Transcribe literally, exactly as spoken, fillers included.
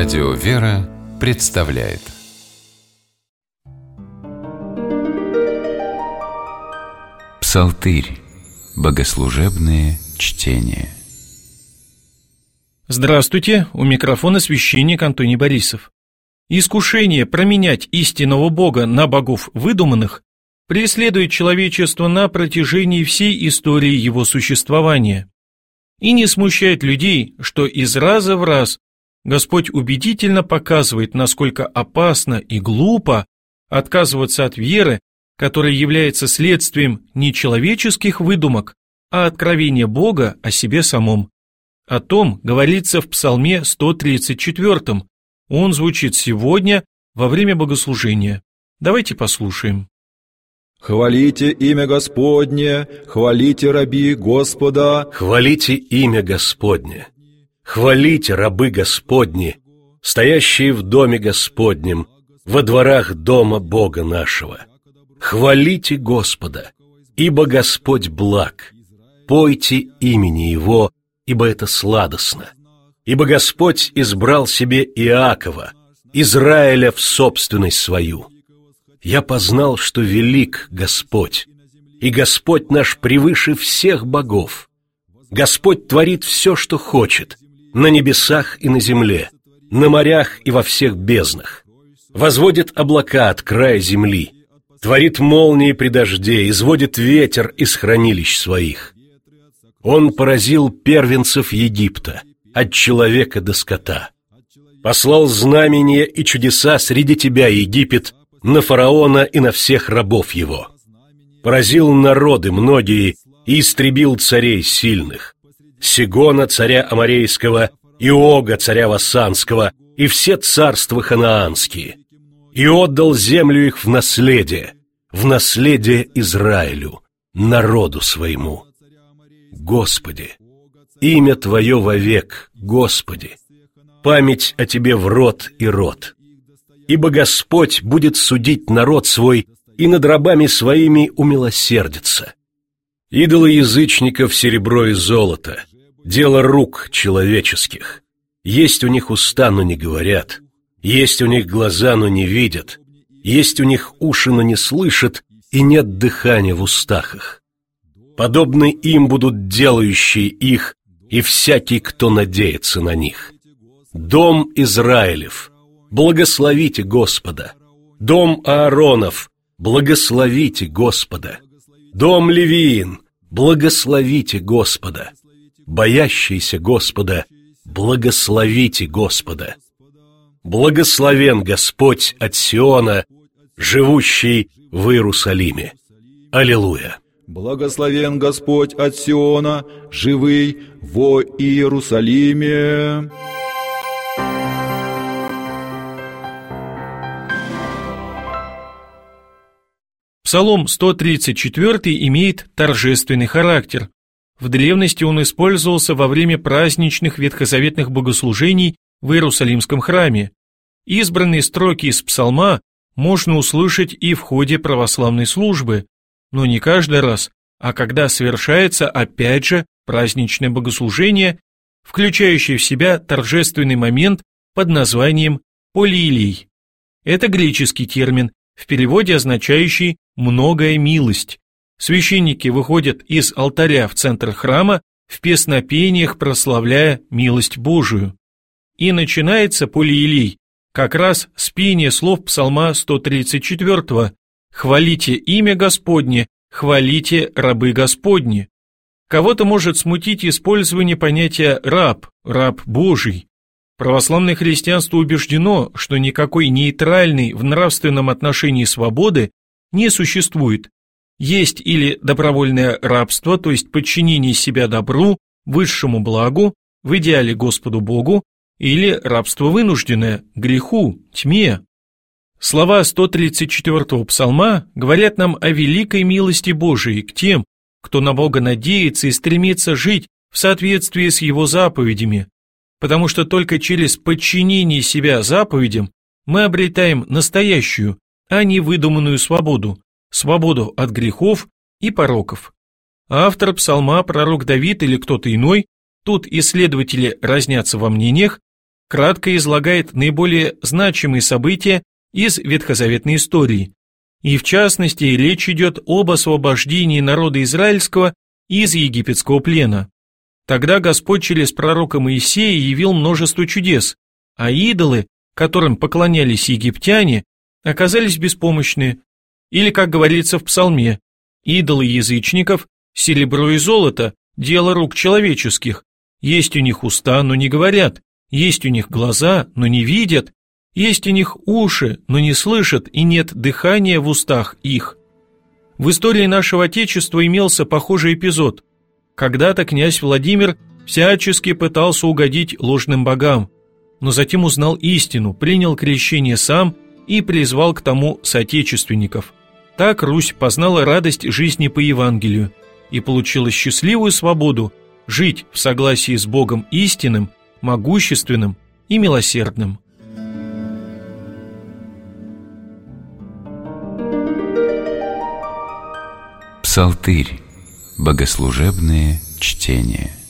Радио «Вера» представляет Псалтырь. Богослужебные чтения. Здравствуйте, у микрофона священник Антоний Борисов. Искушение променять истинного Бога на богов выдуманных преследует человечество на протяжении всей истории его существования. И не смущает людей, что из раза в раз Господь убедительно показывает, насколько опасно и глупо отказываться от веры, которая является следствием не человеческих выдумок, а откровения Бога о себе самом. О том говорится в Псалме сто тридцать четвёртом. Он звучит сегодня во время богослужения. Давайте послушаем. «Хвалите имя Господне, хвалите раби Господа». Хвалите имя Господне, хвалите рабы Господни, стоящие в доме Господнем, во дворах дома Бога нашего. Хвалите Господа, ибо Господь благ, пойте имени Его, ибо это сладостно. Ибо Господь избрал себе Иакова, Израиля в собственность свою. Я познал, что велик Господь, и Господь наш превыше всех богов. Господь творит все, что хочет, на небесах и на земле, на морях и во всех безднах. Возводит облака от края земли, творит молнии при дожде, изводит ветер из хранилищ своих. Он поразил первенцев Египта, от человека до скота. Послал знамения и чудеса среди тебя, Египет, на фараона и на всех рабов его. Поразил народы многие и истребил царей сильных. Сигона, царя Аморейского, и Ога, царя Вассанского, и все царства ханаанские. И отдал землю их в наследие, в наследие Израилю, народу своему. Господи, имя Твое вовек, Господи, память о Тебе в род и род. Ибо Господь будет судить народ свой и над рабами своими умилосердится. Идолы язычников серебро и золото, дело рук человеческих. Есть у них уста, но не говорят, есть у них глаза, но не видят, есть у них уши, но не слышат, и нет дыхания в устах их. Подобны им будут делающие их, и всякий, кто надеется на них. Дом Израилев, благословите Господа. Дом Ааронов, благословите Господа. Дом Левиин, благословите Господа. Боящиеся Господа, благословите Господа. Благословен Господь от Сиона, живущий в Иерусалиме. Аллилуйя! Благословен Господь от Сиона, живый во Иерусалиме. Псалом сто тридцать четвёртый имеет торжественный характер. В древности он использовался во время праздничных ветхозаветных богослужений в Иерусалимском храме. Избранные строки из псалма можно услышать и в ходе православной службы, но не каждый раз, а когда совершается опять же праздничное богослужение, включающее в себя торжественный момент под названием «полиилий». Это греческий термин, в переводе означающий «многая милость». Священники выходят из алтаря в центр храма в песнопениях, прославляя милость Божию. И начинается полиилий как раз с пения слов псалма сто тридцать четвёртого «Хвалите имя Господне, хвалите рабы Господни». Кого-то может смутить использование понятия «раб», «раб Божий». Православное христианство убеждено, что никакой нейтральной в нравственном отношении свободы не существует. Есть или добровольное рабство, то есть подчинение себя добру, высшему благу, в идеале Господу Богу, или рабство вынужденное, греху, тьме. Слова сто тридцать четвёртого псалма говорят нам о великой милости Божией к тем, кто на Бога надеется и стремится жить в соответствии с Его заповедями, потому что только через подчинение себя заповедям мы обретаем настоящую, а не выдуманную свободу, свободу от грехов и пороков. Автор псалма, пророк Давид или кто-то иной, тут исследователи разнятся во мнениях, кратко излагает наиболее значимые события из ветхозаветной истории. И в частности, речь идет об освобождении народа израильского из египетского плена. Тогда Господь через пророка Моисея явил множество чудес, а идолы, которым поклонялись египтяне, оказались беспомощны. Или, как говорится в Псалме, идолы язычников, серебро и золото, дело рук человеческих. Есть у них уста, но не говорят, есть у них глаза, но не видят, есть у них уши, но не слышат, и нет дыхания в устах их. В истории нашего Отечества имелся похожий эпизод. Когда-то князь Владимир всячески пытался угодить ложным богам, но затем узнал истину, принял крещение сам и призвал к тому соотечественников. Так Русь познала радость жизни по Евангелию и получила счастливую свободу жить в согласии с Богом истинным, могущественным и милосердным. Псалтырь. Богослужебные чтения.